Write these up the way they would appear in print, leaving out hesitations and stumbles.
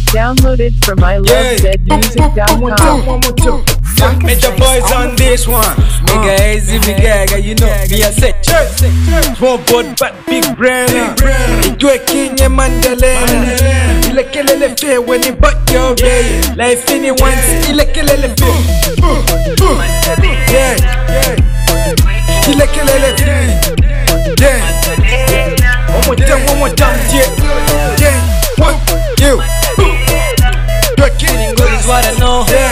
Downloaded from ilovezmusic.com. Major boys on this one. Nigga easy, me gaga, you know me a set. Small board but big brain. Enjoy Kenya Mandalena. Ilekelele fair when he butt your way. Life in it once. Ilekelele fair. Yeah, yeah. Ilekelele fair. Yeah. One more time, yeah. Yeah. What you? You're kidding, good is what I know. Yeah,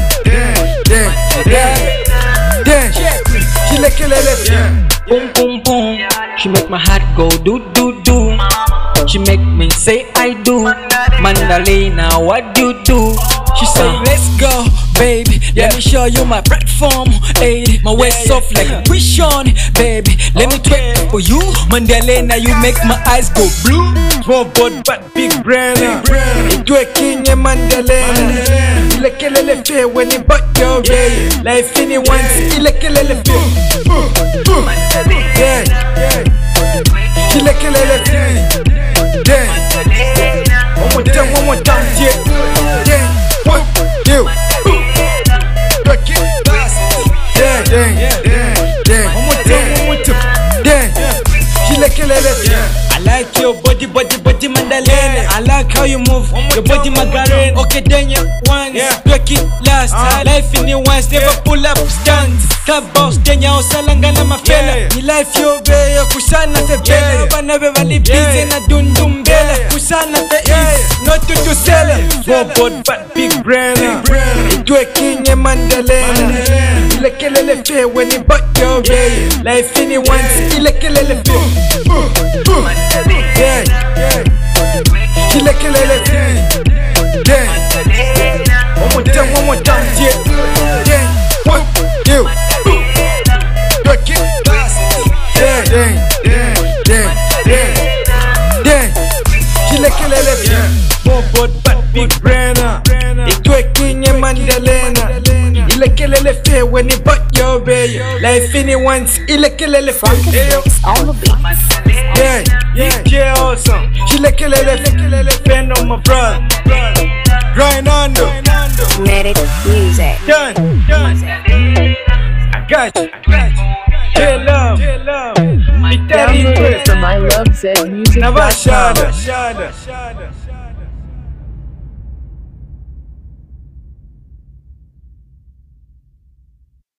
Boom, boom, boom. She make my heart go do, do, do. She make me say I do. Mandalena, what you do? She say let's go, baby. Let me show you my platform. Hey, my waist soft like a wish on, baby. Let me twerk for you, Mandalena. You make my eyes go blue. small board but big brain. Enjoy Kenya Mandalena. Ilekelele fair when he butt your way. Life in it once. Ilekelele fair. Yeah, yeah. Ilekelele fair. Yeah. One more time, yeah. Yeah. What you? Yeah, yeah, yeah, yeah. One more time. Yeah. Ilekelele fair. I like your body, Mandalena. I like how you move, your body Magarena. Okay, then you once, break it last. Life in you once, never pull up stands. Clubhouse, then you salangana mafela. Ni life yo be, kusana fe bela. Bana be vali busy na dundumbela. Kusana fe east, not to sell. Small board but big brain. Enjoy Kenya Mandalena. Ilekelele fair when he butt your way. Life in you once, ilekelele fair. Yeah, yeah. Ilekelele fair. Yeah. One more time, yeah. Yeah. What you? Yeah, yeah, yeah, yeah, yeah, yeah. Ilekelele fair. Small board but big brain. Enjoy Kenya Mandalena. Ilekelele fair when he butt your way. Life in it once. Ilekelele fair. Yeah, yeah, yeah, awesome. Ilekelele fan on my brother. Grind on though. Medic music. Done. I got you. Yeah, love. Downloaded from ilovezmusic.com. Never shada.